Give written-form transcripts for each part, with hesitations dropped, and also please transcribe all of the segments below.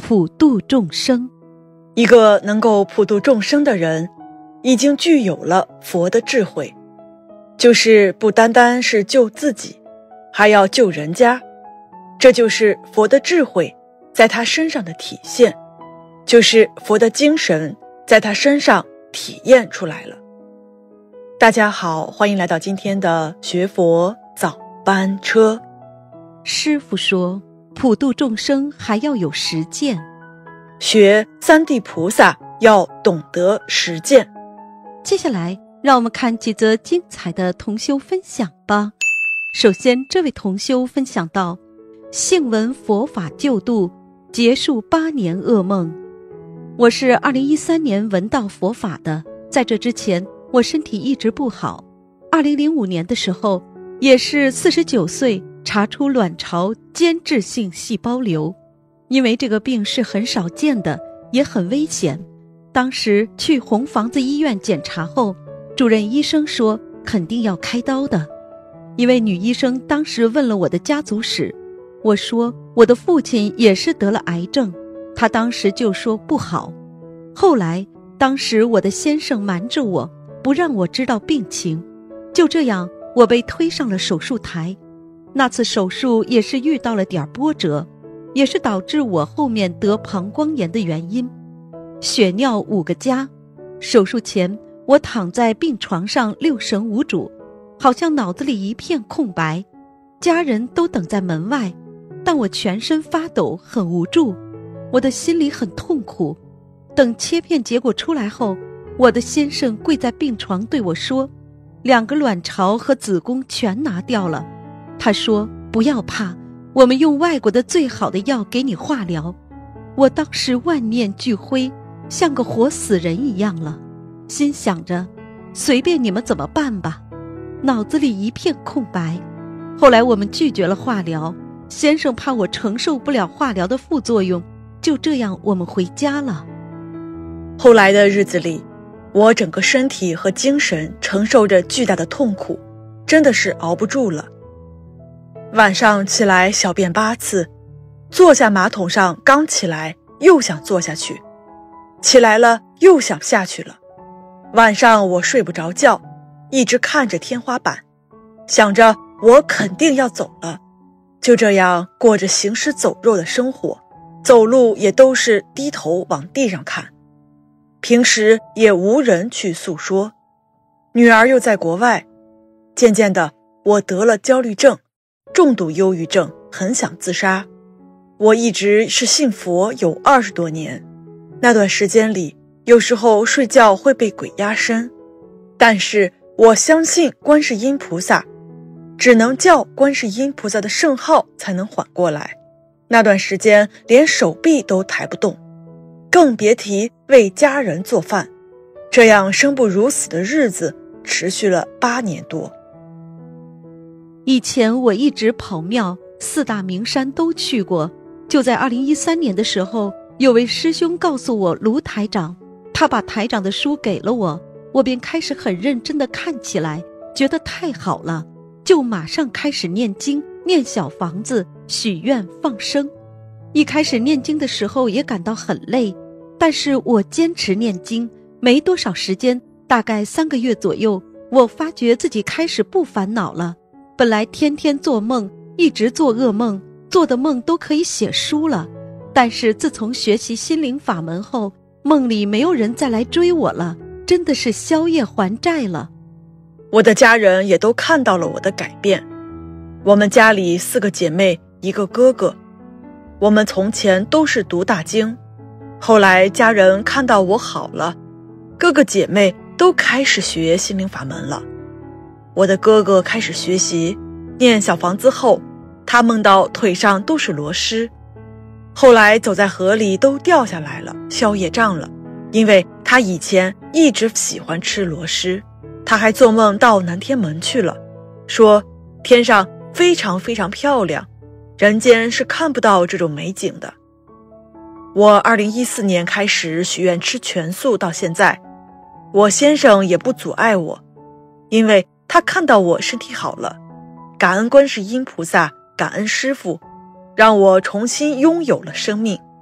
普度众生。 一个能够普度众生的人，已经具有了佛的智慧，就是不单单是救自己，还要救人家。这就是佛的智慧在他身上的体现，就是佛的精神在他身上体验出来了。大家好，欢迎来到今天的学佛早班车。 师父说，普度众生还要有实践， 学三地菩萨要懂得实践。 接下来让我们看几则精彩的同修分享吧。首先，这位同修分享到，幸闻佛法救度，结束8年噩梦。我是2013年闻到佛法的，在这之前我身体一直不好。2005年的时候，也是49岁查出卵巢间质性细胞瘤，因为这个病是很少见的，也很危险。当时去红房子医院检查后，主任医生说肯定要开刀的。一位女医生当时问了我的家族史，我说我的父亲也是得了癌症，她当时就说不好。后来当时我的先生瞒着我，不让我知道病情，就这样我被推上了手术台。那次手术也是遇到了点波折，也是导致我后面得膀胱炎的原因。血尿5个加，手术前我躺在病床上6神无主，好像脑子里一片空白，家人都等在门外，但我全身发抖，很无助，我的心里很痛苦。等切片结果出来后，我的先生跪在病床对我说，2个卵巢和子宫全拿掉了。他说不要怕，我们用外国的最好的药给你化疗。我当时万念俱灰，像个活死人一样了，心想着随便你们怎么办吧，脑子里一片空白。后来我们拒绝了化疗，先生怕我承受不了化疗的副作用，就这样我们回家了。 后来的日子里，我整个身体和精神承受着巨大的痛苦，真的是熬不住了。晚上起来小便8次，坐下马桶上刚起来又想坐下去，起来了又想下去了。晚上我睡不着觉，一直看着天花板，想着我肯定要走了。就这样过着行尸走肉的生活，走路也都是低头往地上看，平时也无人去诉说。女儿又在国外，渐渐的我得了焦虑症，重度忧郁症，很想自杀。我一直是信佛有20多年，那段时间里，有时候睡觉会被鬼压身，但是我相信观世音菩萨，只能叫观世音菩萨的圣号才能缓过来。那段时间连手臂都抬不动，更别提为家人做饭。这样生不如死的日子持续了8年多。 以前我一直跑庙，4大名山都去过。就在2013年的时候，有位师兄告诉我卢台长，他把台长的书给了我，我便开始很认真地看起来，觉得太好了，就马上开始念经，念小房子，许愿放生。一开始念经的时候也感到很累，但是我坚持念经，没多少时间，大概3个月左右，我发觉自己开始不烦恼了。本来天天做梦，一直做噩梦，做的梦都可以写书了，但是自从学习心灵法门后，梦里没有人再来追我了，真的是宵夜还债了。 我的家人也都看到了我的改变。我们家里4个姐妹，1个哥哥。我们从前都是读大经，后来家人看到我好了，哥哥姐妹都开始学心灵法门了。我的哥哥开始学习念小房子后，他梦到腿上都是螺蛳，后来走在河里都掉下来了，消业障了，因为他以前一直喜欢吃螺蛳。他还做梦到南天门去了，说天上非常非常漂亮，人间是看不到这种美景的。我2014年开始许愿吃全素到现在，我先生也不阻碍我，因为他看到我身体好了，感恩观世音菩萨，感恩师父，让我重新拥有了生命。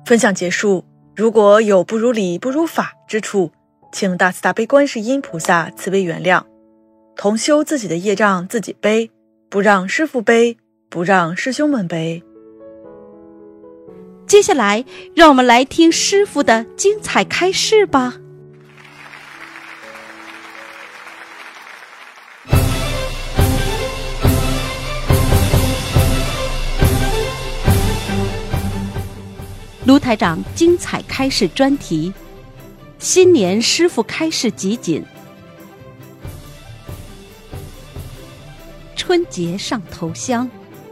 分享结束，如果有不如理不如法之处，请大慈大悲观世音菩萨慈悲原谅。同修自己的业障自己背，不让师父背，不让师兄们背。 接下来让我们来听师父的精彩开示吧。卢台长精彩开示专题，新年师父开示集锦，春节上头香。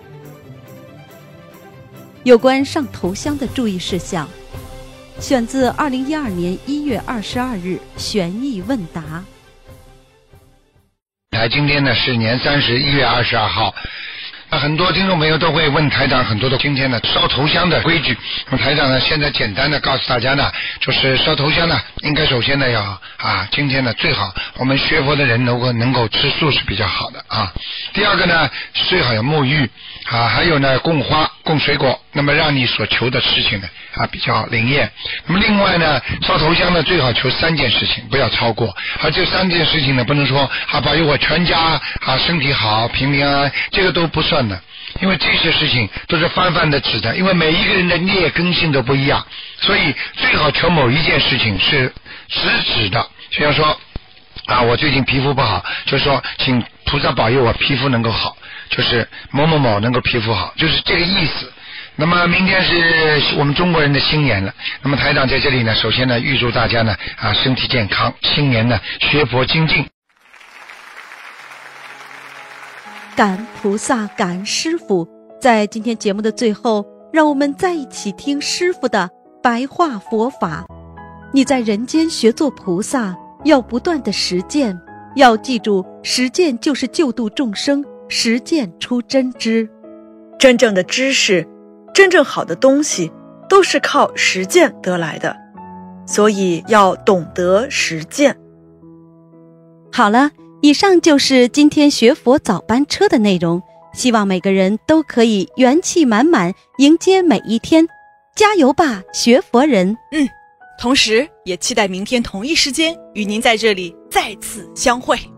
有关上头香的注意事项，选自2012年1月22日玄义问答。 今天呢是年31月22号。很多听众朋友都会问台长很多的今天的烧头香的规矩。那么台长呢现在简单的告诉大家呢，就是烧头香呢应该首先呢要今天呢最好我们学佛的人能够吃素是比较好的啊。第二个呢最好有沐浴还有呢供花供水果，那么让你所求的事情呢比较灵验。那么另外呢烧头香呢最好求3件事情，不要超过。而这3件事情呢不能说保佑我全家身体好平平安安，这个都不算的，因为这些事情都是泛泛的指的，因为每一个人的孽根性都不一样，所以最好求某一件事情是直指的。就像说我最近皮肤不好，就是说请菩萨保佑我皮肤能够好，就是某某某能够皮肤好，就是这个意思。那么明天是我们中国人的新年了，那么台长在这里呢首先呢预祝大家呢身体健康，新年呢学佛精进。 感恩菩萨，感恩师父。在今天节目的最后，让我们再一起听师父的白话佛法。你在人间学做菩萨，要不断的实践，要记住实践就是救度众生，实践出真知。 真正的知识，真正好的东西都是靠实践得来的，所以要懂得实践。 好了，以上就是今天学佛早班车的内容，希望每个人都可以元气满满迎接每一天，加油吧学佛人。 同时也期待明天同一时间与您在这里再次相会。